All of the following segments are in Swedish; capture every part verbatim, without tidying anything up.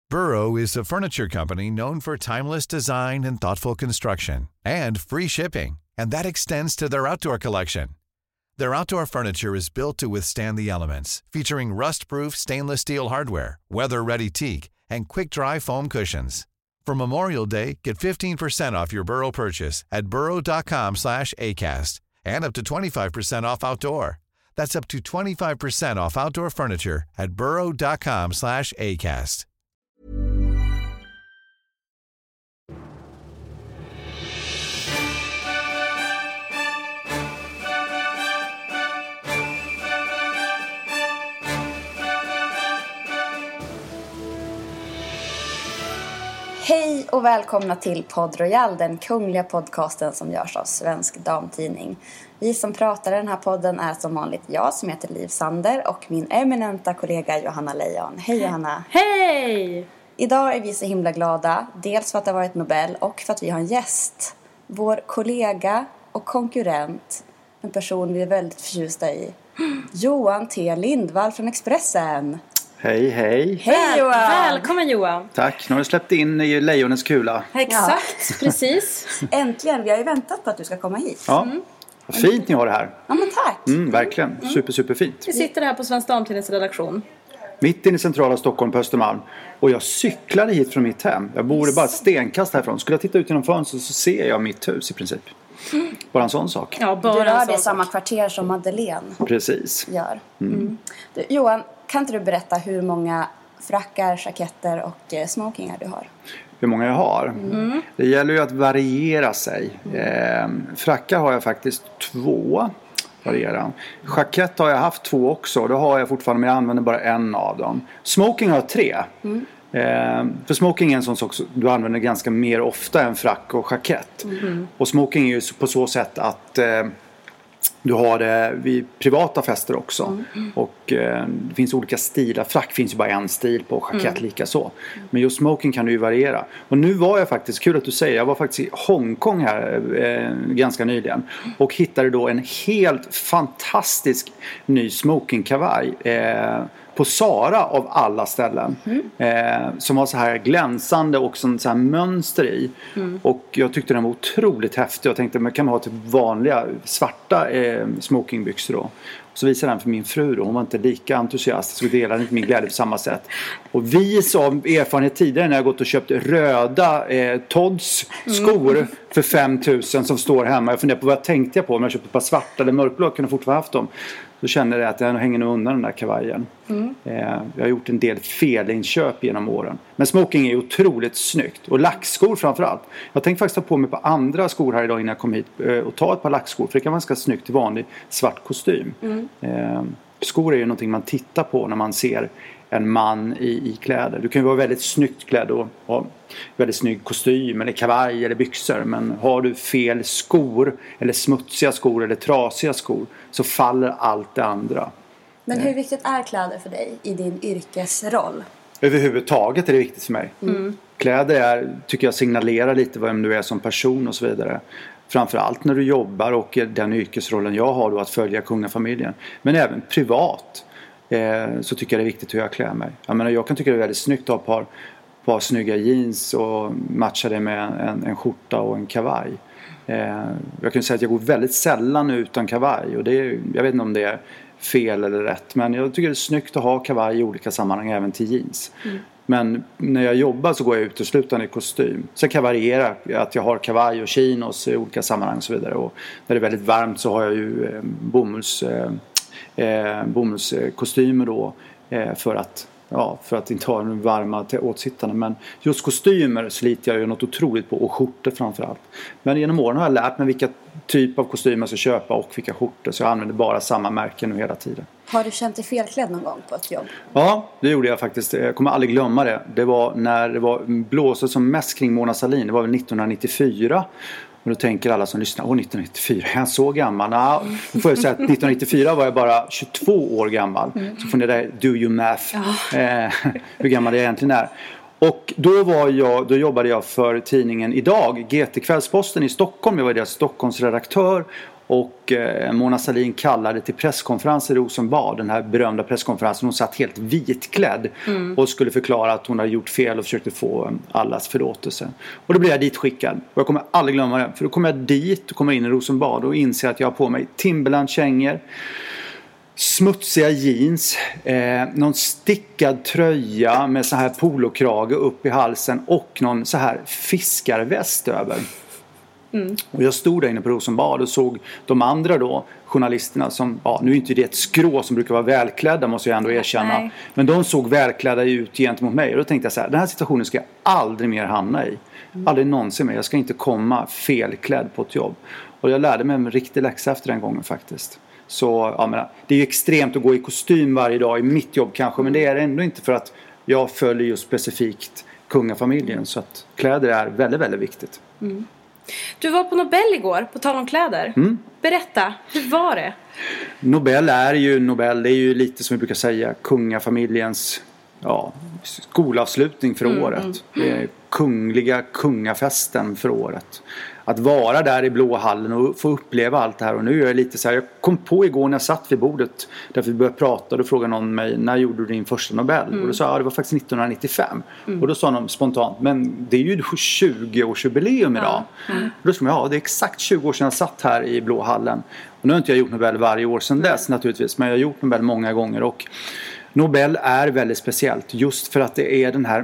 Burrow is a furniture company known for timeless design and thoughtful construction, and free shipping, and that extends to their outdoor collection. Their outdoor furniture is built to withstand the elements, featuring rust-proof stainless steel hardware, weather-ready teak, and quick-dry foam cushions. For Memorial Day, get fifteen percent off your Burrow purchase at burrow.com slash ACAST and up to twenty-five percent off outdoor. That's up to twenty-five percent off outdoor furniture at burrow.com slash ACAST. Hej och välkomna till Podd Royal, den kungliga podcasten som görs av Svensk Damtidning. Vi som pratar i den här podden är som vanligt jag som heter Liv Sander och min eminenta kollega Johanna Lejon. Hej Johanna! Hej! Idag är vi så himla glada, dels för att det har varit Nobel och för att vi har en gäst. Vår kollega och konkurrent, en person vi är väldigt förtjusta i. Johan T. Lindvall från Expressen. Hej, hej. Hej Johan! Välkommen Johan! Tack, nu har du släppt in i lejonens kula. Exakt, ja. Precis. Äntligen, vi har ju väntat på att du ska komma hit. Ja, mm. Vad fint ni har det här. Ja, men tack. Mm, verkligen, mm. super, super fint. Vi sitter här på Svensk Damtidnings redaktion. Mitt inne i centrala Stockholm på Östermalm. Och jag cyklade hit från mitt hem. Jag bor bara ett stenkast härifrån. Skulle jag titta ut genom fönstret så ser jag mitt hus i princip. Mm. Bara en sån sak. Ja, bara du rör det i samma kvarter som Madeleine. Precis. Gör. Mm. Mm. Du, Johan, kan inte du berätta hur många frackar, jacketter och eh, smokingar du har? Hur många jag har? Mm. Det gäller ju att variera sig. Eh, frackar har jag faktiskt två. Variera. Jackett har jag haft två också. Det har jag fortfarande, men jag använder bara en av dem. Smoking har jag tre. Mm. Eh, för smoking är en sån sak du använder ganska mer ofta än frack och jackett. Mm. Och smoking är ju på så sätt att eh, du har det vid privata fester också. Mm. Och eh, det finns olika stilar. Frack finns ju bara en stil på, jackett mm. lika så. Men just smoking kan du ju variera. Och nu var jag faktiskt, kul att du säger, jag var faktiskt i Hongkong här eh, ganska nyligen. Och hittade då en helt fantastisk ny smokingkavaj. Eh, på Zara av alla ställen. Mm. Eh, som var så här glänsande och så här mönster i. Mm. Och jag tyckte den var otroligt häftig. Jag tänkte man kan ha typ vanliga svarta eh, smokingbyxor då. Så visade den för min fru då. Hon var inte lika entusiastisk och delade inte min glädje på samma sätt. Och vi som erfarenhet tidigare när jag gått och köpt röda eh, Todds skor mm. för fem tusen som står hemma. Jag funderar på vad jag tänkte på. Om jag köpte ett par svarta eller mörkblå kunde jag fortfarande haft dem. Så kände jag att jag hänger nog undan den där kavajen. Mm. Eh, jag har gjort en del felinköp genom åren. Men smoking är otroligt snyggt. Och lackskor framförallt. Jag tänkte faktiskt ta på mig på andra skor här idag innan jag kom hit. Eh, och ta ett par lackskor. För det kan vara ganska snyggt i vanlig svart kostym. Mm. Eh, skor är ju någonting man tittar på när man ser en man i, i kläder. Du kan ju vara väldigt snyggt klädd och ha väldigt snygg kostym eller kavaj eller byxor. Men har du fel skor eller smutsiga skor eller trasiga skor så faller allt det andra. Men hur viktigt är kläder för dig i din yrkesroll? Överhuvudtaget är det viktigt för mig. Mm. Kläder är, tycker jag signalerar lite vem du är som person och så vidare. Framförallt när du jobbar och den yrkesrollen jag har då att följa kungafamiljen. Men även privat. Så tycker jag det är viktigt hur jag klär mig. Jag menar, jag kan tycka det är väldigt snyggt att ha ett par, par snygga jeans och matcha det med en, en skjorta och en kavaj. Eh, jag kan säga att jag går väldigt sällan utan kavaj. Och det är, jag vet inte om det är fel eller rätt. Men jag tycker det är snyggt att ha kavaj i olika sammanhang även till jeans. Mm. Men när jag jobbar så går jag uteslutande i kostym. Så jag kan variera att jag har kavaj och chinos i olika sammanhang och så vidare. Och när det är väldigt varmt så har jag ju eh, bomulls... Eh, Eh, bomullskostymer då eh, för att ja, för att inte ha den varma till åtsittarna. Men just kostymer sliter jag ju något otroligt på och skjortor framförallt. Men genom åren har jag lärt mig vilka typ av kostymer jag ska köpa och vilka skjortor, så jag använder bara samma märken nu hela tiden. Har du känt dig felklädd någon gång på ett jobb? Ja, det gjorde jag faktiskt. Jag kommer aldrig glömma det. Det var när det var blåsigt som mest kring Mona Sahlin. Det var väl nittonhundranittiofyra. Och då tänker alla som lyssnar, åh nittonhundranittiofyra, är jag så gammal? Nah, då får jag säga att nittonhundranittiofyra var jag bara tjugotvå år gammal. Mm. Så får ni där, do you math, oh. eh, hur gammal jag egentligen är. Och då, var jag, då jobbade jag för tidningen Idag, G T Kvällsposten i Stockholm. Jag var deras Stockholmsredaktör. Och eh, Mona Sahlin kallade till presskonferens i Rosenbad, den här berömda presskonferensen. Hon satt helt vitklädd mm. och skulle förklara att hon hade gjort fel och försökte få allas förlåtelse. Och då blev jag dit skickad. Och jag kommer aldrig glömma det. För då kommer jag dit och kommer in i Rosenbad och inser att jag har på mig Timberland-kängor, smutsiga jeans, eh, någon stickad tröja med så här polokrage upp i halsen och någon så här fiskarväst över. Mm. Och jag stod där inne på Rosenbad och såg de andra då, journalisterna som, ja, nu är inte det ett skrå som brukar vara välklädda, måste jag ändå erkänna. Nej. Men de såg välklädda ut gentemot mig och då tänkte jag så här, den här situationen ska jag aldrig mer hamna i. Mm. Aldrig någonsin mer, jag ska inte komma felklädd på ett jobb. Och jag lärde mig en riktig läxa efter den gången faktiskt. Så ja, men, det är ju extremt att gå i kostym varje dag i mitt jobb kanske, men det är ändå inte för att jag följer just specifikt kungafamiljen, så att kläder är väldigt, väldigt viktigt. Mm. Du var på Nobel igår, på tal om kläder. Mm. Berätta, hur var det? Nobel är ju Nobel, det är ju lite som vi brukar säga kungafamiljens ja, skolavslutning för mm, året. Mm. Det är kungliga kungafesten för året. Att vara där i Blå hallen och få uppleva allt det här. Och nu är jag lite så här, jag kom på igår när jag satt vid bordet, därför vi började prata, och då frågade någon mig, när gjorde du din första Nobel? Mm. Och då sa jag, ja, det var faktiskt nittonhundranittiofem. Mm. Och då sa de spontant, men det är ju tjugo-årsjubileum idag. Ja. Mm. Och då sa jag, ja, det är exakt tjugo år sedan jag satt här i Blå hallen. Och nu har inte jag gjort Nobel varje år sedan dess naturligtvis, men jag har gjort Nobel många gånger. Och Nobel är väldigt speciellt just för att det är den här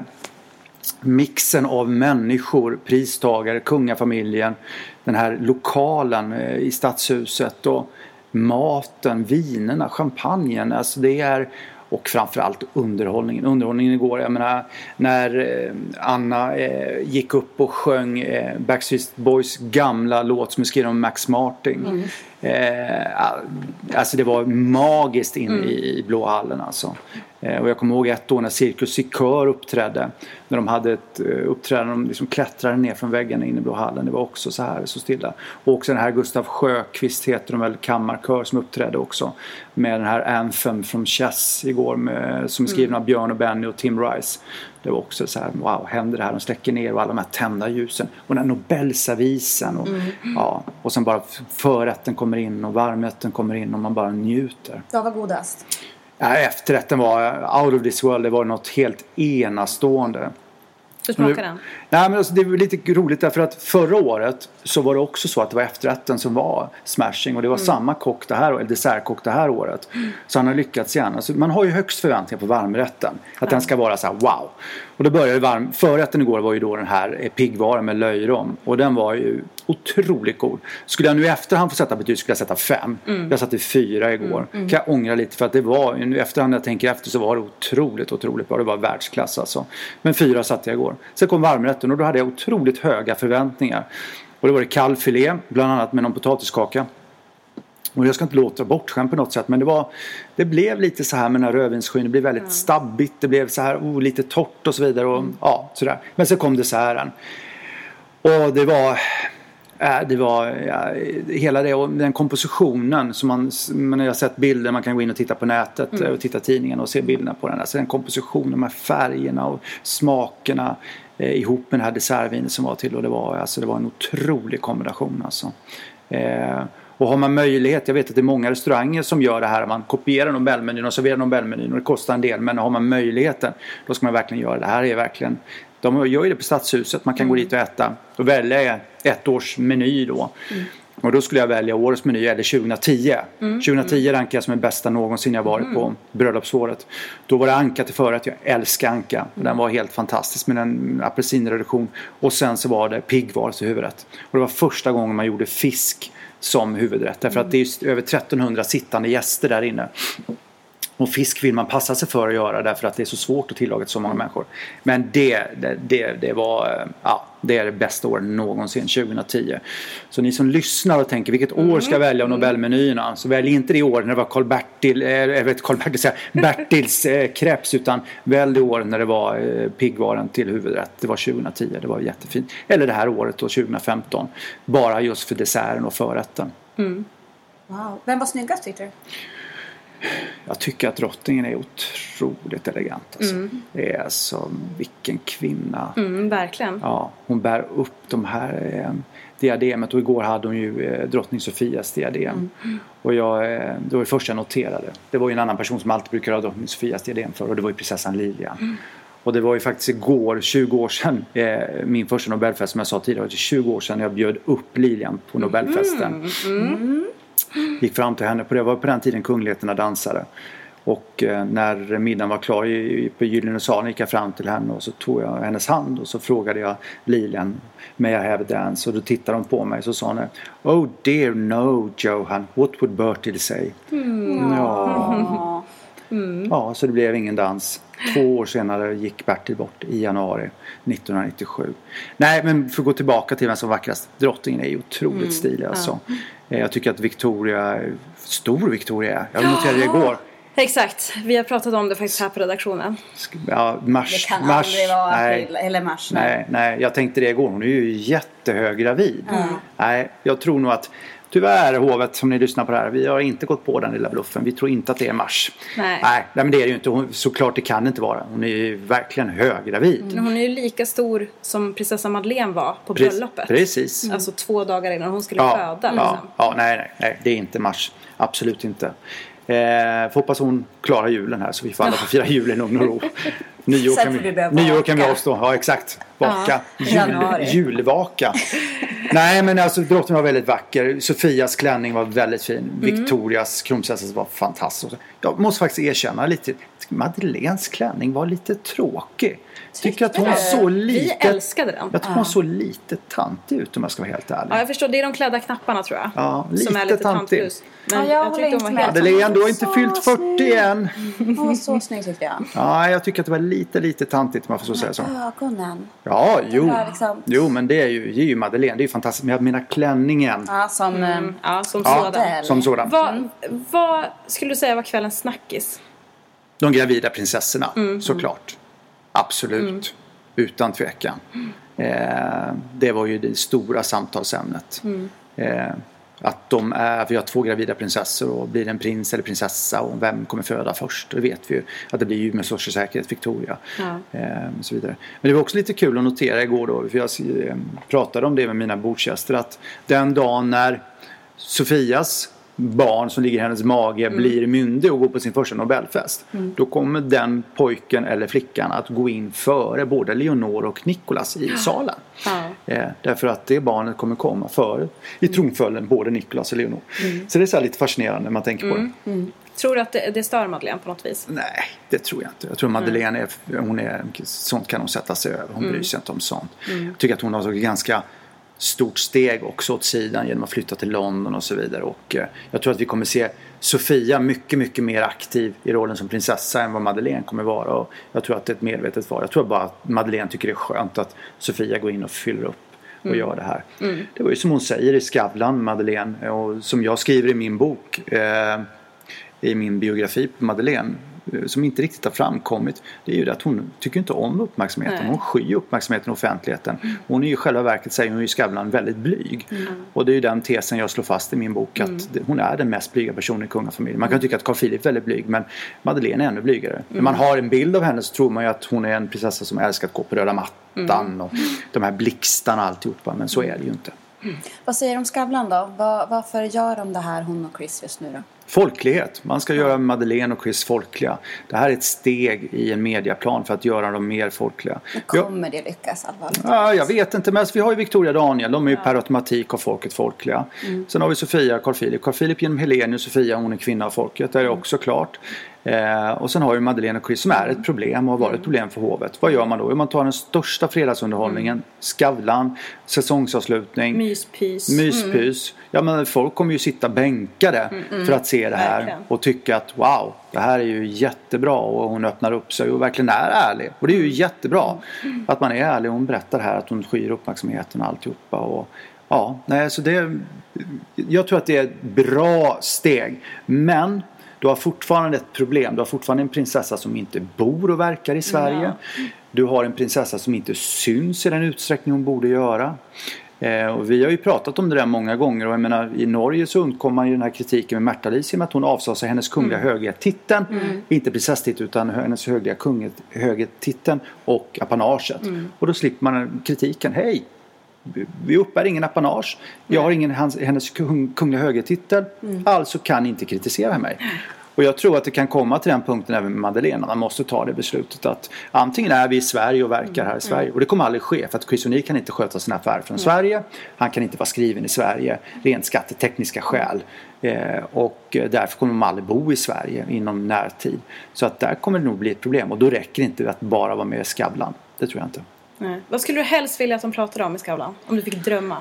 mixen av människor, pristagare, kungafamiljen, den här lokalen i stadshuset och maten, vinerna, champagnen, alltså det är, och framförallt underhållningen. Underhållningen igår, jag menar, när Anna eh, gick upp och sjöng eh, Backstreet Boys gamla låt som är skriven av Max Martin. Mm. Eh, alltså det var magiskt in mm. i, i Blå hallen alltså. Eh, och jag kommer ihåg ett år när Cirkus Sikör uppträdde, när de hade ett uh, uppträdande, de liksom klättrade ner från väggen in i Blå hallen. Det var också så här, så stilla. Och också den här Gustav Sjöqvist heter de väl, kammarkör, som uppträdde också med den här Anthem från Chess igår med, som är skriven av Björn och Benny och Tim Rice. Det var också så här, wow, händer det här? De släcker ner och alla de här tända ljusen. Och den här Nobelservisen. Och, mm. ja, och sen bara förrätten kommer in och varmrätten kommer in och man bara njuter. Vad var godast? Ja, efterrätten var out of this world. Det var något helt enastående. Hur smakar den? Nej, men alltså, det var lite roligt därför att förra året så var det också så att det var efterrätten som var smashing. Och det var mm. samma kock det här, eller dessertkock det här året. Mm. Så han har lyckats igen. Alltså, man har ju högst förväntningar på varmrätten. Att mm. den ska vara så här, wow. Och då började varm. Förrätten igår var ju då den här piggvaran med löjrom. Och den var ju otroligt god. Skulle jag nu i efterhand få sätta betyg skulle jag sätta fem. Mm. Jag satte fyra igår. Mm. Mm. Kan jag ångra lite för att det var, nu efterhand när jag tänker efter så var det otroligt, otroligt bra. Det var världsklass alltså. Men fyra satte jag igår. Sen kom varmrätten och då hade jag otroligt höga förväntningar. Och det var det kallfilé, bland annat med någon potatiskaka. Och jag ska inte låta bortskämt på något sätt, men det var, det blev lite så här med den här rödvinsskyn. Det blev väldigt mm. stabbigt, det blev så här oh, lite torrt och så vidare. Och, mm. ja, sådär. Men så kom desserten. Och det var... Det var ja, hela det och den kompositionen som man, man har sett bilder, man kan gå in och titta på nätet mm. och titta tidningen och se bilderna på den. Alltså den kompositionen med färgerna och smakerna eh, ihop med den här dessertvinen som var till, och det var, alltså, det var en otrolig kombination alltså. Eh, och har man möjlighet, jag vet att det är många restauranger som gör det här, man kopierar Nobelmenyn och serverar Nobelmenyn och det kostar en del, men har man möjligheten då ska man verkligen göra det. Det här är verkligen, de gör ju det på Stadshuset, man kan mm. gå dit och äta och välja ett års meny då. Mm. Och då skulle jag välja årets meny eller tjugohundratio. Mm. tjugohundratio rankar jag som är bästa någonsin jag varit mm. på bröllopsåret. Då var det anka till förrätt, jag älskar anka. Mm. Den var helt fantastisk med en apelsinreduktion. Och sen så var det piggvar till huvudrätt. Och det var första gången man gjorde fisk som huvudrätt. Därför mm. att det är över trettonhundra sittande gäster där inne. Och fisk vill man passa sig för att göra därför att det är så svårt att tillaga till så många människor. Men det, det, det, det var ja, det är det bästa året någonsin, tjugohundratio. Så ni som lyssnar och tänker vilket år ska jag välja av Nobelmenyerna, så välj inte det år när det var Karl-Bertil, jag vet Karl-Bertil säger Bertils eh, kreps, utan välj det år när det var eh, piggvaran till huvudrätt. Det var tjugohundratio, det var jättefint. Eller det här året då, tjugohundrafemton. Bara just för desserten och förrätten. Mm. Wow. Vem var snyggast tyckte du? Jag tycker att drottningen är otroligt elegant. Alltså. Mm. Det är alltså, vilken kvinna. Mm, verkligen. Ja, hon bär upp de här eh, diademet. Och igår hade hon ju eh, drottning Sofias diadem. Mm. Och jag, eh, det var det första jag noterade. Det var ju en annan person som alltid brukar ha drottning Sofias diadem för. Och det var ju prinsessan Lilian. Mm. Och det var ju faktiskt igår, tjugo år sedan, eh, min första Nobelfest som jag sa tidigare. Det var tjugo år sedan jag bjöd upp Lilian på Nobelfesten. Mm. Mm. Gick fram till henne, på det var på den tiden kungligheterna dansade. Och eh, när middagen var klar i, på Gyllene salen gick jag fram till henne och så tog jag hennes hand och så frågade jag Lilian, may I have a dance? Och då tittade hon på mig och så sa hon, oh dear no Johan, what would Bertil say? Mm. Ja. Mm. Ja, så det blev ingen dans. Två år senare gick Bertil bort i januari nittonhundranittiosju. Nej, men för att gå tillbaka till vem som vackrast. Drottningen är ju otroligt mm. stilig alltså. Ja. Jag tycker att Victoria, stor Victoria är. Jag noterade det igår. Exakt, vi har pratat om det faktiskt här på redaktionen. Ja, mars. Det kan mars, aldrig vara nej, april eller mars. Nej. nej, nej, jag tänkte det igår. Hon är ju jättehög gravid. Mm. Nej, jag tror nog att tyvärr, hovet som ni lyssnar på det här, vi har inte gått på den lilla bluffen. Vi tror inte att det är mars. Nej, nej men det är det ju inte. Hon, såklart det kan inte vara. Hon är ju verkligen höggravid. Mm. Hon är ju lika stor som prinsessa Madeleine var på bröllopet. Precis. Mm. Alltså två dagar innan hon skulle ja, föda. Ja, liksom. ja, nej, nej, nej, det är inte mars. Absolut inte. Eh, får hoppas hon klarar julen här så vi får alla få fira julen om några år. Nyår kan vi, nyår kan vi avstå. Ja, exakt. Vaka. Ja, Jul, julvaka. Nej, men alltså drottningen var väldigt vacker. Sofias klänning var väldigt fin. Mm. Victorias kronprinsessa var fantastisk. Jag måste faktiskt erkänna lite. Madeleines klänning var lite tråkig. Tycker att hon så lite. Vi älskade den. Jag tror hon så lite tantig ut om jag ska vara helt ärlig. Ja, jag förstår. Det är de klädda knapparna tror jag. Ja, lite som är lite tantig. Men ja, jag, jag tyckte hon var helt. Madeleine, du har inte fyllt fyrtio än. Hon var så snygg tyckte jag. Ja, jag tycker att det var lite, lite tantigt om man får så säga så. Ögonen. Ja, jo. Liksom... Jo, men det är ju, det är ju Madeleine. Det är ju fantastiskt. Men jag menar klänningen. Ja, som, mm. ja, som ja, sådan. Som sådan. Vad, mm. vad skulle du säga var kvällens snackis? De gravida prinsessorna, mm. såklart. Absolut. Mm. Utan tvekan. Mm. Eh, det var ju det stora samtalsämnet. Mm. Eh, att de är, vi har två gravida prinsessor och blir det en prins eller prinsessa och vem kommer föda först, det vet vi ju att det blir ju med sorts säkerhet Victoria ja. eh, och så vidare. Men det var också lite kul att notera igår då, för jag eh, pratade om det med mina bordsgäster, att den dagen när Sofias barn som ligger i hennes mage mm. blir myndig och går på sin första Nobelfest, mm. då kommer den pojken eller flickan att gå in före både Leonor och Nicolas i salen. Ja. Eh, därför att det barnet kommer komma före i tronföljden både Nicolas och Leonor. Mm. Så det är så här lite fascinerande när man tänker mm. på det. Mm. Tror du att det, det stör Madeleine på något vis? Nej, det tror jag inte. Jag tror Madeleine är, hon är, sånt kan hon sätta sig över. Hon mm. bryr sig inte om sånt. Mm. Jag tycker att hon har tagit ganska stort steg också åt sidan genom att flytta till London och så vidare. Och eh, jag tror att vi kommer se Sofia mycket, mycket mer aktiv i rollen som prinsessa än vad Madeleine kommer vara. Och jag tror att det är ett medvetet val. Jag tror bara att Madeleine tycker det är skönt att Sofia går in och fyller upp och mm. gör det här. Mm. Det var ju som hon säger i Skavlan, Madeleine, och som jag skriver i min bok, eh, i min biografi på Madeleine, som inte riktigt har framkommit, det är ju det att hon tycker inte om uppmärksamheten. Nej. Hon skyr uppmärksamheten i offentligheten. Mm. Hon är ju i själva verket, säger hon i Skavlan, väldigt blyg. Mm. Och det är ju den tesen jag slår fast i min bok, att mm. hon är den mest blyga personen i kungafamiljen. Man kan tycka att Carl Philip är väldigt blyg, men Madeleine är ännu blygare. Mm. När man har en bild av henne så tror man ju att hon är en prinsessa som älskar att gå på röda mattan mm. och de här blixtarna och alltihopa, men så är det ju inte. Mm. Vad säger de om Skavlan då? Var, varför gör de det här, hon och Chris, just nu då? Folklighet. Man ska göra Madeleine och Chris folkliga. Det här är ett steg i en mediaplan för att göra dem mer folkliga. Men kommer det lyckas allvarligt? Ja, jag vet inte. Men vi har ju Victoria och Daniel. De är ju ja. per automatik av folket folkliga. Mm. Sen har vi Sofia och Carl Philip. Carl Philip genom Helene och Sofia, hon är kvinna av folket. Det är mm. också klart. Eh, och sen har vi Madeleine och Chris som är ett problem och har varit ett problem för hovet. Vad gör man då? Man tar den största fredagsunderhållningen, mm. Skavlan, säsongsavslutning, myspys. Myspys. Mm. Ja, men folk kommer ju sitta bänkade mm, mm. för att se det här verkligen. Och tycka att wow, det här är ju jättebra, och hon öppnar upp sig och verkligen är ärlig. Och det är ju jättebra mm. att man är ärlig, och hon berättar här att hon skyr uppmärksamheten och alltihopa. Och ja, nej, så det, jag tror att det är ett bra steg, men du har fortfarande ett problem. Du har fortfarande en prinsessa som inte bor och verkar i Sverige. Ja. Du har en prinsessa som inte syns i den utsträckning hon borde göra. Eh, och vi har ju pratat om det där många gånger och jag menar i Norge så undkom man ju den här kritiken med Märta Lise med att hon avsade sig hennes kungliga mm. höghetiteln, mm. inte prinsesstiteln utan hennes högliga kunget, höghetiteln och apanaget. Mm. Och då slipper man kritiken, hej! Vi uppbär ingen apanage. Jag har ingen hans, hennes kung, kungliga högertitel. Mm. Alltså kan inte kritisera mig. Och jag tror att det kan komma till den punkten även med Madeleine. Man måste ta det beslutet att antingen är vi i Sverige och verkar här i Sverige. Och det kommer aldrig ske för att Chris O'Neill kan inte sköta sina affärer från mm. Sverige. Han kan inte vara skriven i Sverige. Rent skattetekniska skäl. Eh, och därför kommer man aldrig bo i Sverige inom närtid. Så att där kommer det nog bli ett problem. Och då räcker det inte att bara vara med i Skavlan. Det tror jag inte. Nej. Vad skulle du helst vilja att de pratade om i Skavlan? Om du fick drömma.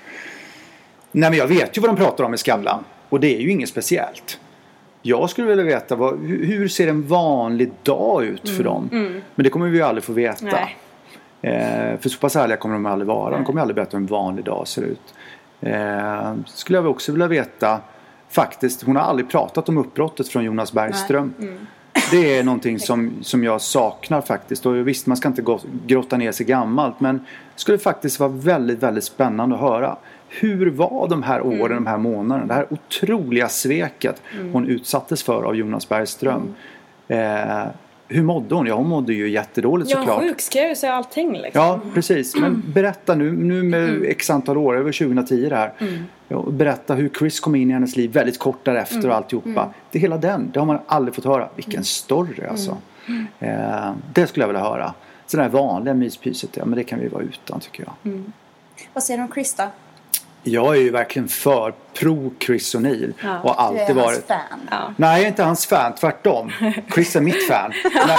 Nej men jag vet ju vad de pratar om i Skavlan. Och det är ju inget speciellt. Jag skulle vilja veta vad, hur ser en vanlig dag ut för mm. dem. Mm. Men det kommer vi ju aldrig få veta. Eh, för så pass ärliga kommer de aldrig vara. De kommer aldrig berätta hur en vanlig dag ser ut. Eh, skulle jag också vilja veta. Faktiskt, hon har aldrig pratat om uppbrottet från Jonas Bergström. Mm. Det är någonting som, som jag saknar faktiskt. Och visst, man ska inte gå, grotta ner sig gammalt. Men det skulle faktiskt vara väldigt, väldigt spännande att höra. Hur var de här åren, mm. de här månaderna? Det här otroliga sveket mm. hon utsattes för av Jonas Bergström. Mm. Eh, hur mådde hon? Ja, hon mådde ju jättedåligt såklart. Ja, sjukskrev sig allting liksom. Ja, precis. Men berätta nu, nu med mm. x antal år, över tjugohundratio det här. Mm. Ja, berätta hur Chris kom in i hennes liv väldigt kort därefter mm. och alltihopa. Mm. Det är hela den, det har man aldrig fått höra. Vilken mm. story alltså. Mm. Eh, det skulle jag vilja höra. Så det här vanliga myspyset, ja, men det kan vi vara utan tycker jag. Mm. Vad säger du om Chris då? Jag är ju verkligen för pro Chris O'Neill. Ja, och alltid du är varit... hans fan. Ja. Nej, jag är inte hans fan. Tvärtom. Chris är mitt fan.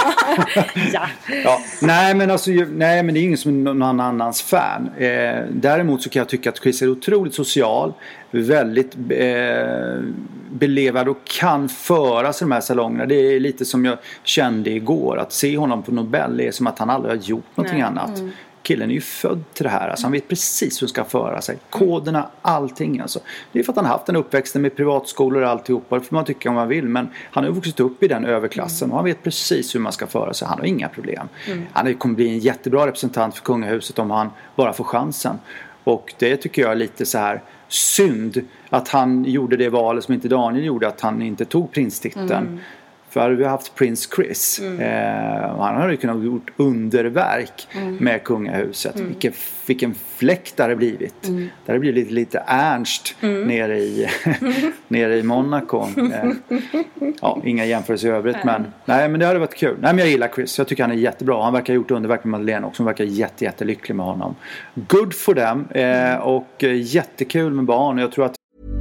ja. Ja. Nej, men alltså, nej, men det är ingen som är någon annans fan. Eh, däremot så kan jag tycka att Chris är otroligt social. Väldigt eh, belevad och kan föra sig de här salongerna. Det är lite som jag kände igår. Att se honom på Nobel är som att han aldrig har gjort någonting nej. annat. Mm. Killen är ju född till det här. Alltså han vet precis hur han ska föra sig. Koderna, allting alltså. Det är för att han har haft en uppväxt med privatskolor och alltihopa. Det får man tycka om man vill. Men han har ju vuxit upp i den överklassen. Och han vet precis hur man ska föra sig. Han har inga problem. Mm. Han kommer bli en jättebra representant för kungahuset om han bara får chansen. Och det tycker jag är lite så här synd. Att han gjorde det valet som inte Daniel gjorde. Att han inte tog prinstiteln. Mm. För vi har haft Prince Chris. Mm. Eh, och han har ju kunnat gjort underverk mm. med kungahuset. Mm. Vilken, vilken fläkt det har blivit. Mm. Det har blivit lite, lite Ernst mm. nere, i, nere i Monaco. Eh, ja, inga jämförelser i övrigt. Mm. Men, nej, men det hade varit kul. Nej, men jag gillar Chris. Jag tycker han är jättebra. Han verkar ha gjort underverk med Madeleine också. Hon verkar jätte, jättelycklig med honom. Good for them. Eh, och eh, jättekul med barn. Jag tror att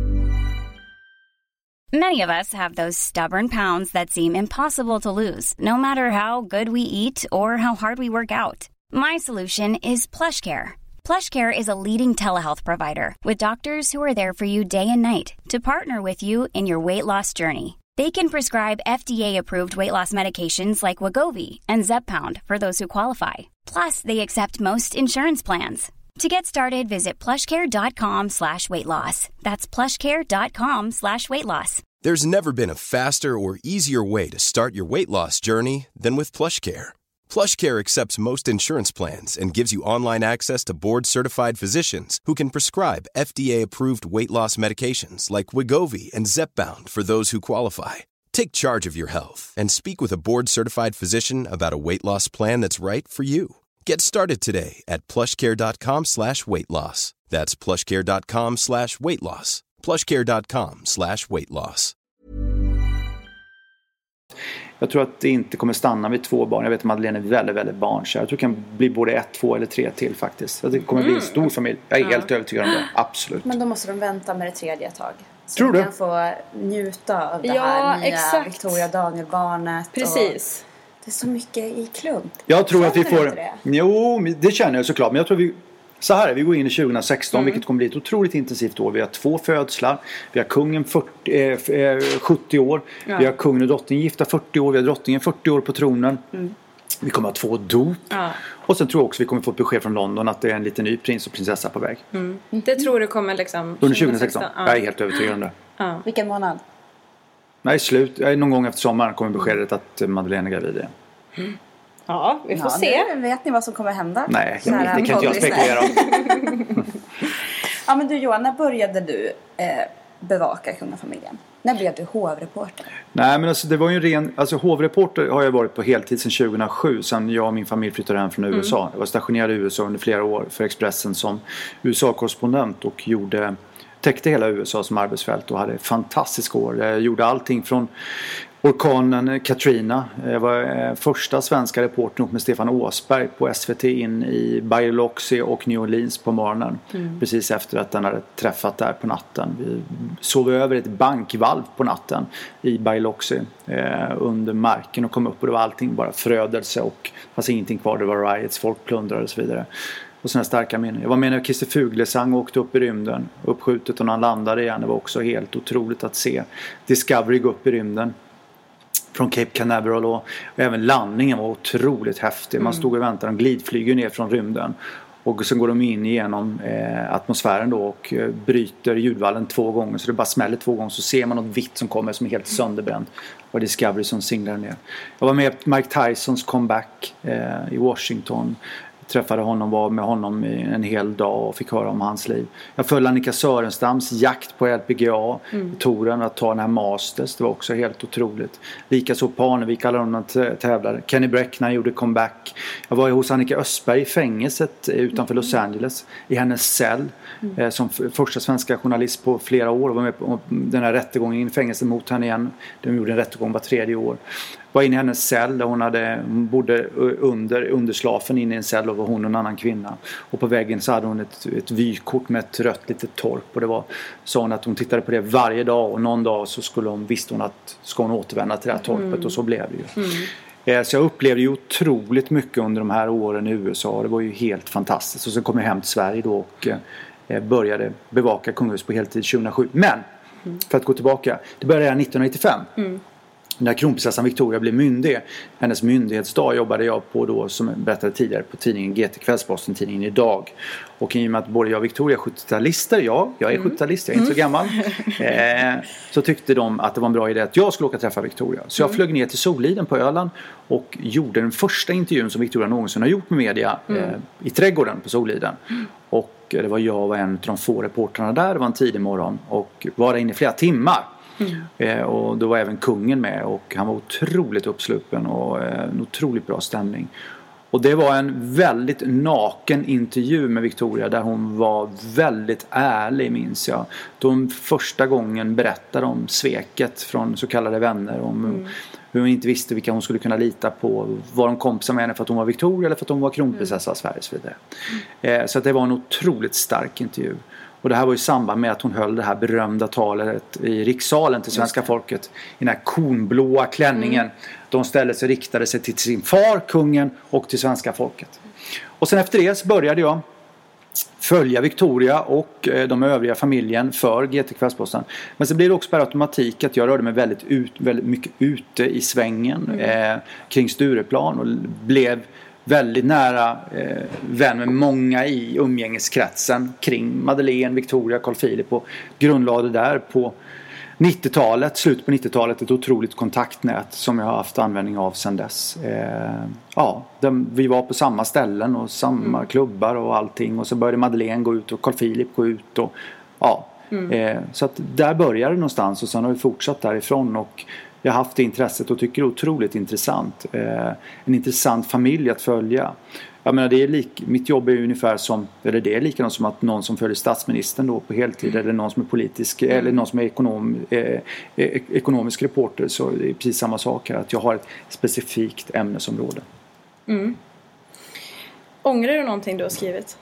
Many of us have those stubborn pounds that seem impossible to lose, no matter how good we eat or how hard we work out. My solution is PlushCare. PlushCare is a leading telehealth provider with doctors who are there for you day and night to partner with you in your weight loss journey. They can prescribe F D A-approved weight loss medications like Wegovy and Zepbound for those who qualify. Plus, they accept most insurance plans. To get started, visit plushcare.com slash weight loss. That's plushcare.com slash weight loss. There's never been a faster or easier way to start your weight loss journey than with PlushCare. PlushCare accepts most insurance plans and gives you online access to board-certified physicians who can prescribe F D A-approved weight loss medications like Wegovy and Zepbound for those who qualify. Take charge of your health and speak with a board-certified physician about a weight loss plan that's right for you. Get started today at plushcare.com slash weight loss. That's plushcare.com slash weight loss. plushcare.com slash weight loss. Jag tror att det inte kommer stanna vid två barn. Jag vet att Madeleine är väldigt, väldigt barnkär. Jag tror det kan bli både ett, två eller tre till faktiskt. Det kommer mm. bli en stor familj. Jag är ja. helt övertygad om det. Absolut. Men då måste de vänta med det tredje ett tag. Så tror de du? kan få njuta av det ja, här nya exakt. Victoria Daniel-barnet. Precis. Och det är så mycket i klump. Jag tror att vi får... Det? Jo, det känner jag såklart. Men jag tror vi... Så här är vi går in i tjugo sexton mm. vilket kommer bli ett otroligt intensivt år. Vi har två födslar. Vi har kungen fyrtio, eh, sjuttio år. Ja. Vi har kungen och drottningen gifta fyrtio år. Vi har drottningen fyrtio år på tronen. Mm. Vi kommer att ha två dop. Ja. Och sen tror jag också vi kommer få ett besked från London att det är en liten ny prins och prinsessa på väg. Mm. Det tror du kommer liksom... Under tjugo sexton. Ja. Jag är helt övertygad om det. Ja. Vilken månad? Nej, slut. Någon gång efter sommaren kommer beskedet att Madeleine är gravid igen. Mm. Ja, vi får ja, se. Nu vet ni vad som kommer hända. Nej, det kan inte jag spekulera om. Ja, men du Johan, när började du eh, bevaka kungafamiljen? När blev du hovreporter? Nej, men alltså det var ju en ren... Alltså hovreporter har jag varit på heltid sedan tjugohundrasju. Sedan jag och min familj flyttade hem från U S A. Mm. Jag var stationerad i U S A under flera år för Expressen som U S A-korrespondent. Och gjorde, täckte hela U S A som arbetsfält. Och hade fantastiska år. Jag gjorde allting från orkanen Katrina. Jag var första svenska reportern med Stefan Åsberg på S V T in i Biloxi och New Orleans på morgonen. Mm. Precis efter att den hade träffat där på natten. Vi sov över ett bankvalv på natten i Biloxi eh, under marken och kom upp och det var allting bara frödelse och fanns ingenting kvar. Det var riots, folk plundrade och så vidare. Och sådana starka minnen. Jag var med när Christer Fuglesang åkte upp i rymden. Uppskjutet och när han landade igen. Det var också helt otroligt att se Discovery gå upp i rymden. Från Cape Canaveral och, och även landningen var otroligt häftig. Man stod och väntade, de glidflyger ner från rymden. Och sen går de in genom eh, atmosfären då och eh, bryter ljudvallen två gånger. Så det bara smäller två gånger så ser man något vitt som kommer som är helt sönderbränt. Och Discovery som singlar ner. Jag var med på Mike Tysons comeback eh, i Washington. Träffade honom, var med honom i en hel dag och fick höra om hans liv. Jag följde Annika Sörenstams jakt på L P G A mm. touren att ta den här Masters. Det var också helt otroligt. Likaså Parnevik, alla de tävlade. Kenny Bräckner gjorde comeback. Jag var hos Annika Östberg i fängelset utanför Los Angeles. I hennes cell. Mm. Eh, som första svenska journalist på flera år. Och var med på den här rättegången i fängelset mot henne igen. De gjorde en rättegång var tredje år. Var inne i hennes cell där hon, hade, hon bodde under, under slafen inne i en cell och var hon och en annan kvinna. Och på väggen så hade hon ett, ett vykort med ett rött litet torp. Och det var så hon att hon tittade på det varje dag och någon dag så skulle hon, visste hon att ska hon återvända till det här torpet mm. och så blev det ju. Mm. Så jag upplevde ju otroligt mycket under de här åren i U S A. Det var ju helt fantastiskt. Och så kom jag hem till Sverige då och började bevaka kungahuset på heltid tjugohundrasju. Men, mm. för att gå tillbaka, det började redan nittonhundraåttiofem. Mm. När kronprinsessan Victoria blev myndig, hennes myndighetsdag jobbade jag på då, som jag berättade tidigare, på tidningen G T Kvällsposten, tidningen Idag. Och i och med att både jag och Victoria är sjuttio-talister, ja, jag är mm. sjuttio-talist, jag är inte så gammal. Eh, så tyckte de att det var en bra idé att jag skulle åka träffa Victoria. Så jag mm. flög ner till Soliden på Öland och gjorde den första intervjun som Victoria någonsin har gjort med media mm. eh, i trädgården på Soliden. Mm. Och det var jag var en av de få reportrarna där, det var en tidig morgon och var där inne i flera timmar. Mm. Eh, och då var även kungen med och han var otroligt uppsluppen och eh, en otroligt bra stämning. Och det var en väldigt naken intervju med Victoria där hon var väldigt ärlig, minns jag. Då första gången berättade om sveket från så kallade vänner, om mm. hur hon inte visste vilka hon skulle kunna lita på. Var de kompisar med henne för att hon var Victoria eller för att hon var kronprinsessa av Sverige och så vidare. Mm. Eh, så att det var en otroligt stark intervju. Och det här var i samband med att hon höll det här berömda talet i rikssalen till svenska folket. I den här kornblåa klänningen. Mm. De ställde sig och riktade sig till sin far, kungen och till svenska folket. Och sen efter det så började jag följa Victoria och de övriga familjen för G T Kvällsposten. Men så blev det också per automatik att jag rörde mig väldigt, ut, väldigt mycket ute i svängen mm. eh, kring Stureplan och blev väldigt nära eh, vän med många i umgängeskretsen kring Madeleine, Victoria, Carl Philip och grundlade där på nittiotalet, slutet på nittiotalet ett otroligt kontaktnät som jag har haft användning av sedan dess. Eh, ja, de, vi var på samma ställen och samma mm. klubbar och allting och så började Madeleine gå ut och Carl Philip gå ut och ja, mm. eh, så att där började det någonstans och sen har vi fortsatt därifrån och jag har haft det intresset och tycker det är otroligt intressant. Eh, en intressant familj att följa. Jag menar, det är lik, mitt jobb är ungefär som, eller det är likadant som att någon som följer statsministern då på heltid mm. eller någon som är politisk mm. eller någon som är ekonom, eh, eh, ekonomisk reporter, så det är precis samma sak här, att jag har ett specifikt ämnesområde. Mm. Ångrar du någonting du har skrivit?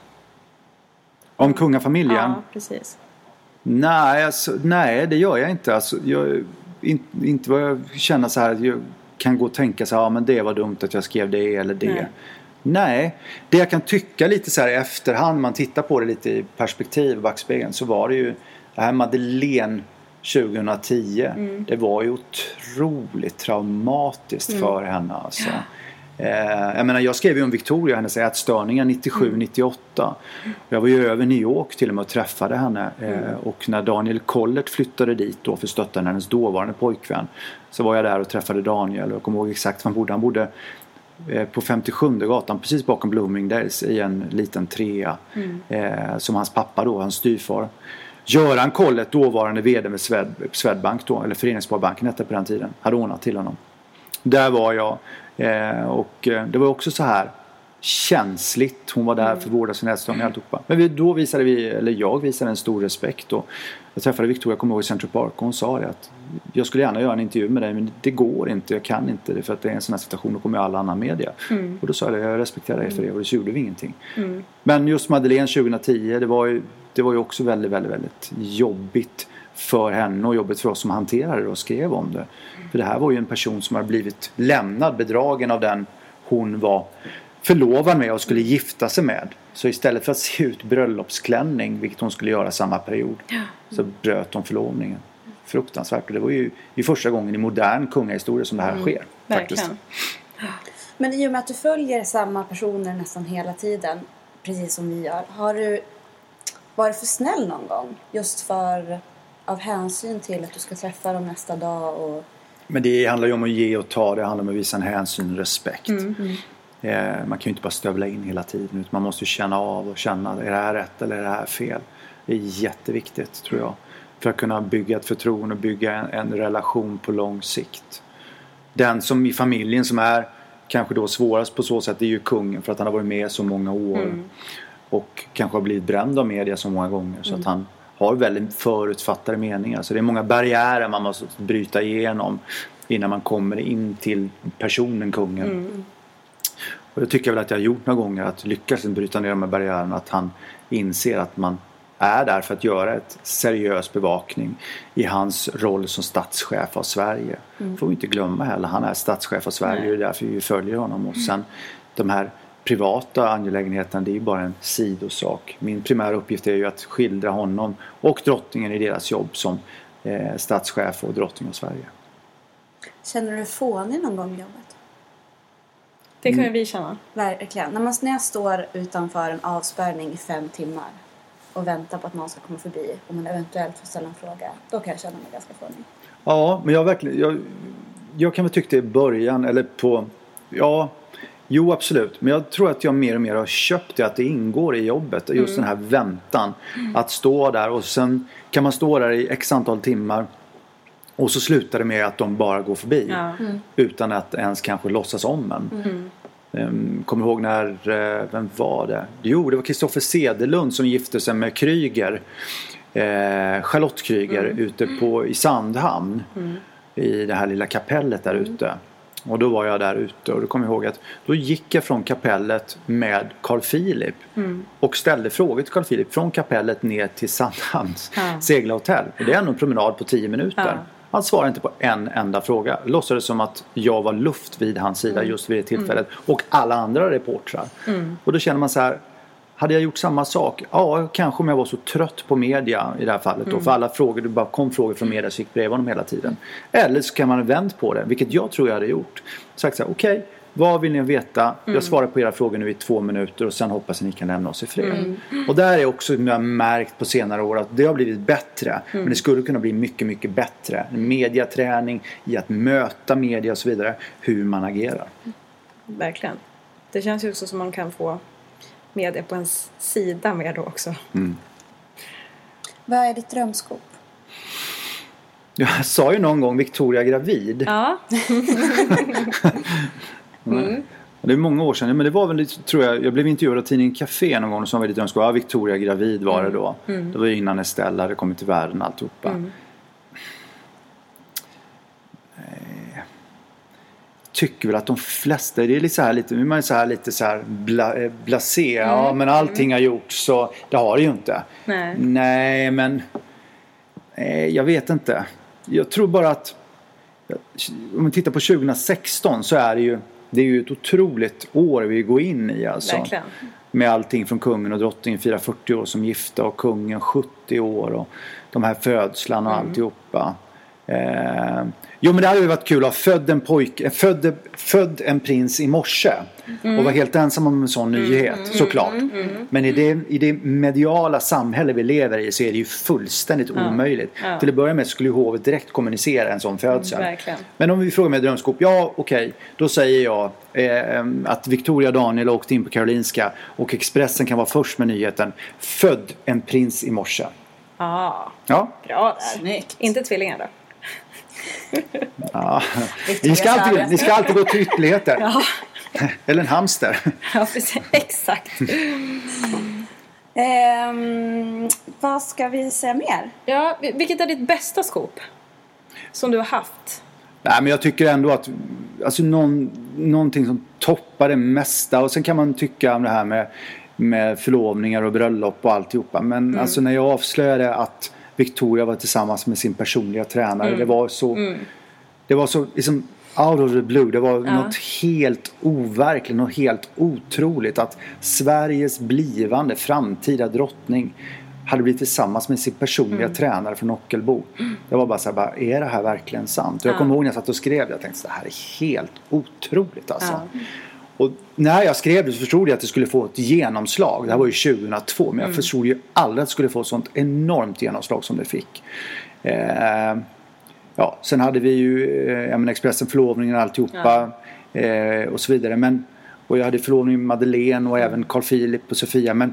Om kungafamiljen? Ja, precis. Nej, alltså, nej det gör jag inte. Alltså, jag, in, inte vad jag känner så här att jag kan gå och tänka så här, ja men det var dumt att jag skrev det eller det. Nej. Nej, det jag kan tycka lite så här i efterhand, man tittar på det lite i perspektiv, backspegeln, så var det ju det här Madeleine tjugohundratio, mm. det var ju otroligt traumatiskt mm. för henne alltså. Eh, jag menar, jag skrev ju om Victoria, hennes ätstörningar nittiosju nittioåtta. Mm. Jag var ju över New York till och med och träffade henne. Eh, mm. Och när Daniel Kollert flyttade dit då för att stötta hennes dåvarande pojkvän, så var jag där och träffade Daniel. Och jag kommer ihåg exakt var han bodde. Han bodde eh, på femtiosjunde gatan precis bakom Bloomingdales i en liten trea mm. eh, som hans pappa då, hans styvfar Göran Kollet, dåvarande vd med Swed, Swedbank då, eller Föreningssparbanken hette på den tiden, hade ordnat till honom. Där var jag eh, och eh, det var också så här känsligt. Hon var där för att vårda sin hästhund och alltihopa. Men vi, då visade vi, eller jag visade en stor respekt och jag träffade Victoria, jag kommer ihåg i Central Park och hon sa det att jag skulle gärna göra en intervju med dig men det går inte, jag kan inte det för att det är en sån här situation, då kommer all annan media. Mm. Och då sa jag, jag respekterar dig för det och så gjorde vi ingenting. Mm. Men just Madeleine tjugohundratio, det var ju, det var ju också väldigt, väldigt, väldigt jobbigt för henne och jobbigt för oss som hanterade det och skrev om det. Mm. För det här var ju en person som hade blivit lämnad, bedragen av den hon var förlovad med och skulle gifta sig med. Så istället för att se ut bröllopsklänning, vilket hon skulle göra samma period, ja. Så bröt de förlovningen. Fruktansvärt. Och det var ju i första gången i modern kungahistoria som det här mm. sker. Faktiskt. Men i och med att du följer samma personer nästan hela tiden, precis som vi gör, har du varit för snäll någon gång? Just för av hänsyn till att du ska träffa dem nästa dag och... Men det handlar ju om att ge och ta. Det handlar om att visa en hänsyn och respekt. Mm. Mm. Eh, man kan ju inte bara stövla in hela tiden. Utan man måste ju känna av och känna. Är det här rätt eller är det här fel? Det är jätteviktigt tror jag. För att kunna bygga ett förtroende och bygga en, en relation på lång sikt. Den som i familjen som är kanske då svårast på så sätt, det är ju kungen. För att han har varit med så många år. Mm. Och kanske har blivit bränd av media så många gånger. Så mm. att han har väldigt förutfattade meningar. Så det är många barriärer man måste bryta igenom innan man kommer in till personen kungen. Mm. Och det tycker jag väl att jag har gjort några gånger. Att lyckas bryta ner de här barriärerna. Att han inser att man är där för att göra ett seriös bevakning i hans roll som statschef av Sverige. Mm. Får vi inte glömma heller. Han är statschef av Sverige. Nej. Det är därför vi följer honom. Och sen de här privata angelägenheterna, det är ju bara en sidosak. Min primära uppgift är ju att skildra honom och drottningen i deras jobb som eh, statschef och drottning av Sverige. Känner du dig fånig någon gång i jobbet? Det kan ju vi känna. Verkligen. När, man, när jag står utanför en avspärrning i fem timmar och väntar på att någon ska komma förbi och man eventuellt får ställa en fråga, då kan jag känna mig ganska fånig. Ja, men jag verkligen jag, jag kan väl tycka det i början eller på ja, jo absolut, men jag tror att jag mer och mer har köpt det att det ingår i jobbet, just mm. den här väntan mm. att stå där och sen kan man stå där i x antal timmar och så slutar det med att de bara går förbi ja. mm. utan att ens kanske låtsas om en. Mm. Um, kommer ihåg när, uh, vem var det? Jo, det var Kristoffer Cederlund som gifte sig med Kryger, uh, Charlotte Kryger mm. ute på, i Sandhamn mm. i det här lilla kapellet där ute. Mm. Och då var jag där ute och då kommer jag ihåg att då gick jag från kapellet med Carl Philip mm. och ställde frågor till Carl Philip från kapellet ner till Sandhamns ja. seglahotell. Och det är ändå en promenad på tio minuter. Ja. Han svarade inte på en enda fråga. Låtsades som att jag var luft vid hans sida mm. just vid det tillfället. Mm. Och alla andra reportrar. Mm. Och då känner man så här, hade jag gjort samma sak? Ja, kanske om jag var så trött på media i det här fallet. Mm. Och för alla frågor, det bara kom frågor från media så gick bredvid honom hela tiden. Eller så kan man vänt på det, vilket jag tror jag hade gjort. Sagt så här, okej, okay, vad vill ni veta? Mm. Jag svarar på era frågor nu i två minuter och sen hoppas ni kan lämna oss i fred. Mm. Och där är också, nu har jag märkt på senare år att det har blivit bättre. Mm. Men det skulle kunna bli mycket, mycket bättre. Mediaträning i att möta media och så vidare. Hur man agerar. Verkligen. Det känns ju också som man kan få media på ens sida mer då också. Mm. Vad är ditt drömskop? Jag sa ju någon gång Victoria gravid. Ja. mm. Det är många år sedan. Men det var väl lite, tror jag. Jag blev intervjuad av tidningen Café någon gång. Som var lite drömskap. Ja, Victoria gravid var det då. Mm. Det var ju innan Estella hade kommit till världen alltihopa. Mm. Tycker väl att de flesta, det är lite så här lite, man är så här lite så här bla, blasé, mm. ja men allting har gjorts så det har det ju inte. Nej, nej men nej, jag vet inte. Jag tror bara att om man tittar på tjugohundrasexton så är det ju det är ju ett otroligt år vi går in i alltså. Verkligen. Med allting från kungen och drottningen firar fyrtio år som gifta och kungen sjuttio år och de här födslarna och mm. alltihopa. Eh, jo men det hade ju varit kul att född en pojke, född, född en prins i morse mm. och var helt ensam om en sån mm. nyhet, mm. såklart. Mm. Mm. Men i det, i det mediala samhälle vi lever i så är det ju fullständigt ja. omöjligt. Ja. Till att börja med skulle ju hovet direkt kommunicera en sån födsel. Mm, men om vi frågar med drömskop, ja okej, okay, då säger jag eh, att Victoria Daniel åkte in på Karolinska och Expressen kan vara först med nyheten. Född en prins i morse. Ah, ja, bra där. Snyggt. Inte tvillingar då? Ja. Ni, ska alltid, ni ska alltid gå till ytterligheter. Ja. Eller en hamster. Ja, precis. Exakt. um, vad ska vi säga mer? Ja, vilket är ditt bästa skop som du har haft? Nej, men jag tycker ändå att alltså någon, någonting som toppar det mesta. Och sen kan man tycka om det här med, med förlovningar och bröllop och alltihopa. Men mm. alltså när jag avslöjade att Victoria var tillsammans med sin personliga tränare. Mm. Det var så mm. det var så liksom out of the blue. Det var ja. något helt overkligt, något helt otroligt att Sveriges blivande framtida drottning hade blivit tillsammans med sin personliga mm. tränare från Ockelbo. Mm. Det var bara så här, bara, är det här verkligen sant? Och jag ja. kommer ihåg när jag satt och skrev det. Jag tänkte, det här är helt otroligt alltså. Ja. Och när jag skrev det så förstod jag att det skulle få ett genomslag. Det här var ju tjugohundratvå. Men jag mm. förstod ju aldrig att det skulle få ett sånt enormt genomslag som det fick. Eh, ja, sen hade vi ju eh, menar, Expressen, förlovningen och alltihopa. Ja. Eh, och så vidare. Men, och jag hade förlovning med Madeleine och även Carl Philip och Sofia. Men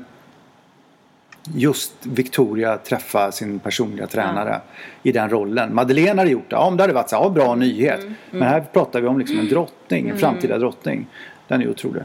just Victoria träffa sin personliga tränare ja. i den rollen. Madeleine hade gjort det. Ja, om det hade varit så här, bra nyhet. Mm. Mm. Men här pratar vi om liksom en drottning, en mm. framtida drottning. Den är otrolig.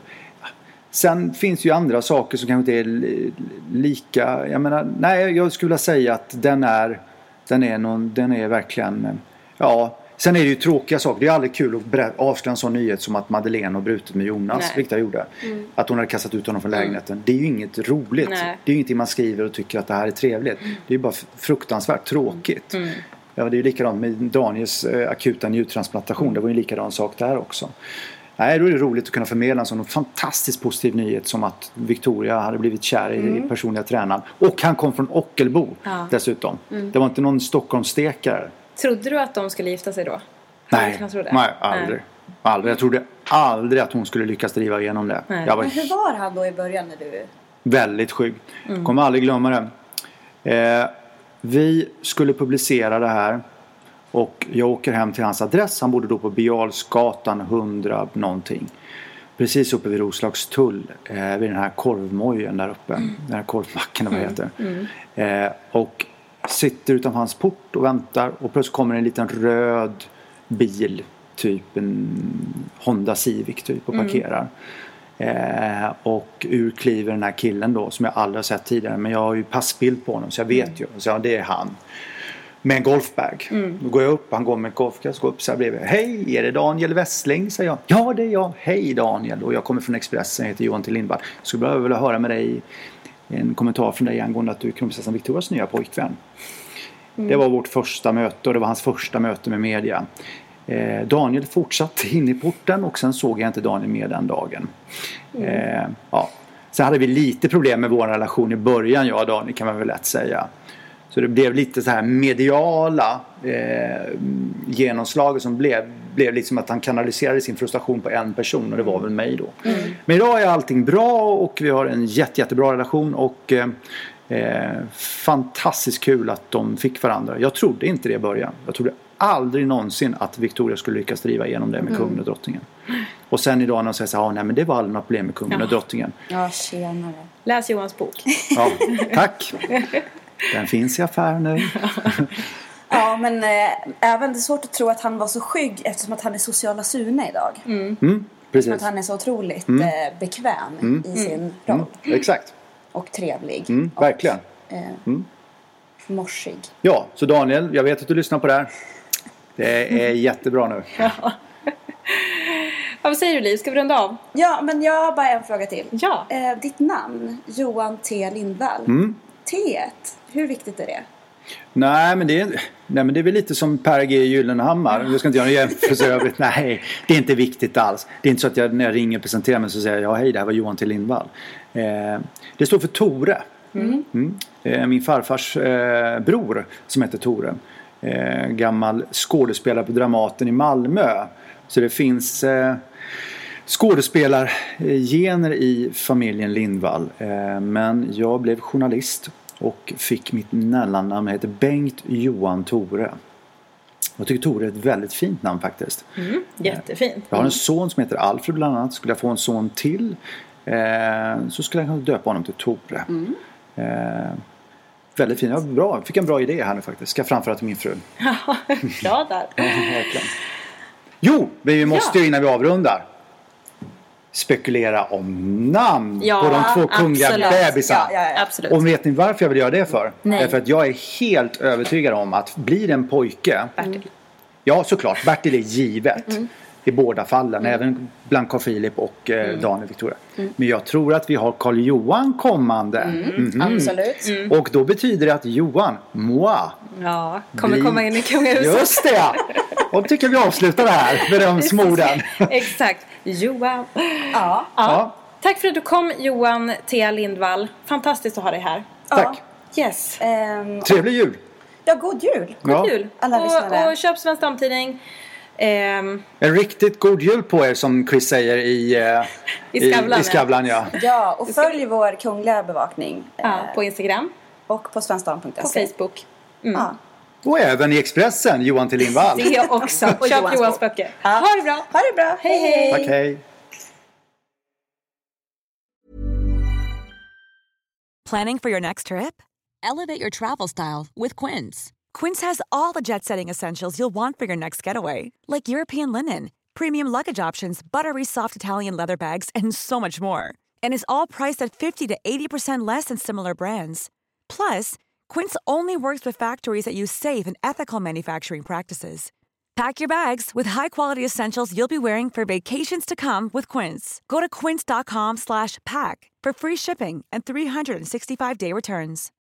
Sen finns ju andra saker som kanske inte är lika. Jag menar, nej, jag skulle vilja säga att den är, den är, någon, den är verkligen, ja. Sen är det ju tråkiga saker. Det är aldrig kul att berätta, avslöja en sån nyhet som att Madeleine har brutit med Jonas, vilket jag gjorde. Mm. Att hon hade kastat ut honom från lägenheten. Mm. Det är ju inget roligt. Nej. Det är ju ingenting man skriver och tycker att det här är trevligt. Mm. Det är ju bara fruktansvärt tråkigt. Mm. Ja, det är ju likadant med Daniels eh, akuta njurtransplantation. Mm. Det var ju en likadan sak där också. Nej, då är det roligt att kunna förmedla en sån fantastiskt positiv nyhet som att Victoria hade blivit kär i mm. personliga tränaren. Och han kom från Ockelbo ja. dessutom. Mm. Det var inte någon Stockholmsstekare. Trodde du att de skulle gifta sig då? Nej, nej aldrig. Nej. aldrig. Jag trodde aldrig att hon skulle lyckas driva igenom det. Jag var... Men hur var han då i början när du... Väldigt skygg. Mm. Kommer aldrig glömma det. Eh, vi skulle publicera det här. Och jag åker hem till hans adress. Han bodde då på Bialsgatan hundra någonting. Precis uppe vid Roslagstull. Eh, vid den här korvmojen där uppe. Mm. Den här korvmacken vad heter. Mm. Mm. Eh, och sitter utanför hans port och väntar. Och plötsligt kommer en liten röd bil. Typ en Honda Civic typ. Och parkerar. Mm. Eh, och ur kliver den här killen då. Som jag aldrig har sett tidigare. Men jag har ju passbild på honom. Så jag vet mm. ju. Så ja, det är han. Med en golfbag. Mm. Då går jag upp, han går med en golfbag, så går upp så här bredvid. Hej, är det Daniel Westling? Säger jag. Ja, det är jag. Hej Daniel. Och jag kommer från Expressen, jag heter Johan T. Lindvall. Jag skulle bara vilja höra med dig en kommentar från dig angående att du är kronprinsessan Victorias nya pojkvän. Mm. Det var vårt första möte och det var hans första möte med media. Eh, Daniel fortsatte in i porten och sen såg jag inte Daniel mer den dagen. Mm. Eh, ja. Så hade vi lite problem med vår relation i början, jag och Daniel, kan man väl lätt säga. Så det blev lite så här mediala eh, genomslag som blev, blev liksom att han kanaliserade sin frustration på en person och det var väl mig då. Mm. Men idag är allting bra och vi har en jätte, jättebra relation och eh, fantastiskt kul att de fick varandra. Jag trodde inte det i början. Jag trodde aldrig någonsin att Victoria skulle lyckas driva igenom det med mm. kungen och drottningen. Och sen idag när de säger så här, ah, nej men det var aldrig något problem med kungen ja. och drottningen. Ja, tjenare. Läs Johans bok. Ja, tack. Den finns i affär nu. Ja, men eh, även det är svårt att tro att han var så skygg eftersom att han är sociala Sune idag. Mm. Mm, precis. Att han är så otroligt mm. eh, bekväm mm. i sin roll. Mm, exakt. Och trevlig. Mm, verkligen. Och, eh, mm. morsig. Ja, så Daniel, jag vet att du lyssnar på det här. Det är mm. jättebra nu. Ja. Vad säger du, Liv? Ska vi runda av? Ja, men jag har bara en fråga till. Ja. Eh, ditt namn, Johan T. Lindvall. Mm. T, hur viktigt är det? Nej men, det är, nej, men det är väl lite som Per G. Gyllenhammar. Jag ska inte göra någon jämförelse övrigt. Nej, det är inte viktigt alls. Det är inte så att jag när jag ringer och presenterar mig så säger jag, ja hej, det här var Johan T. Lindvall. Eh, det står för Tore. Mm. Mm. Eh, min farfars eh, bror som heter Tore. eh, gammal skådespelare på Dramaten i Malmö. Så det finns eh, skådespelargener i familjen Lindvall. Eh, men jag blev journalist och fick mitt mellannamn, heter Bengt Johan Tore. Jag tycker Tore är ett väldigt fint namn faktiskt. Mm, jättefint. Jag har en son som heter Alfred bland annat. Skulle jag få en son till eh, så skulle jag kunna döpa honom till Tore. Mm. Eh, väldigt fint. Jag, bra. jag fick en bra idé här nu faktiskt. Ska jag framföra till min fru. Ja, bra där. Ja, verkligen. Jo, vi måste ju innan vi avrundar spekulera om namn ja, på de två kungliga absolut. bebisarna. Ja, ja, ja. Absolut. Och vet ni varför jag vill göra det för? Nej. Därför att jag är helt övertygad om att blir det en pojke. Bertil. Ja, såklart. Bertil är givet. Mm. I båda fallen. Mm. Även bland Carl Philip och eh, mm. Daniel Victoria. Mm. Men jag tror att vi har Carl Johan kommande. Mm. Mm-hmm. Absolut. Mm. Och då betyder det att Johan, moi. Ja, kommer bli... komma in i kungahuset. Just det! Och tycker vi avslutar det här med de smorden. Exakt. Johan. Ja. Ja. ja. Tack för att du kom, Johan T. Lindvall. Fantastiskt att ha dig här. Tack. Yes. Ehm, Trevlig jul. ja, god jul. God Ja. jul. Alla lyssnare. och, och köp Svensk Damtidning. Ehm, En riktigt god jul på er som Chris säger i, eh, I Skavlan, i, i Skavlan ja. Ja, och följ vår kungliga bevakning. ja, eh, på Instagram. och på svenskdam punkt På se. Facebook. Mm. Ja. Och även i Expressen, Johan T. Lindvall. Det också. Och Köp Johans Johans bok. böcker. Ja. Ha det bra. Ha det bra. Hej, hej. Tack, hej. Planning for your next trip? Elevate your travel style with Quince. Quince has all the jet-setting essentials you'll want for your next getaway, like European linen, premium luggage options, buttery soft Italian leather bags, and so much more. And is all priced at fifty to eighty percent less than similar brands. Plus, Quince only works with factories that use safe and ethical manufacturing practices. Pack your bags with high-quality essentials you'll be wearing for vacations to come with Quince. Go to quince.com slash pack for free shipping and three sixty-five day returns.